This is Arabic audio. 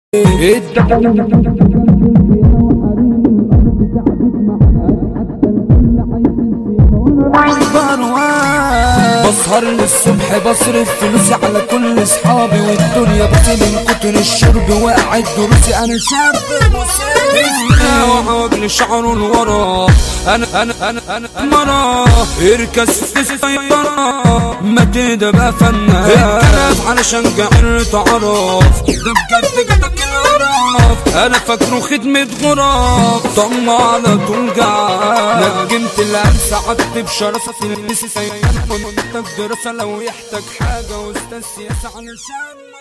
بسهر للصبح بصرف فلوسي على كل اصحابي والدنيا بطي من كتر الشرب وقعد دروسي. انا شاب وعواجل شعره لورا انا مرة اركز في السيارة ما تهدى بقى فنان اتكلف علشان جعل تعرف ده بجد جدك القرف. انا فاكره خدمة غرف طمع على طول جعان نجمت الامس قعدت بشراسة في النسي سيئة منتج دراسة لو يحتاج حاجة واستاذ سياسة علشان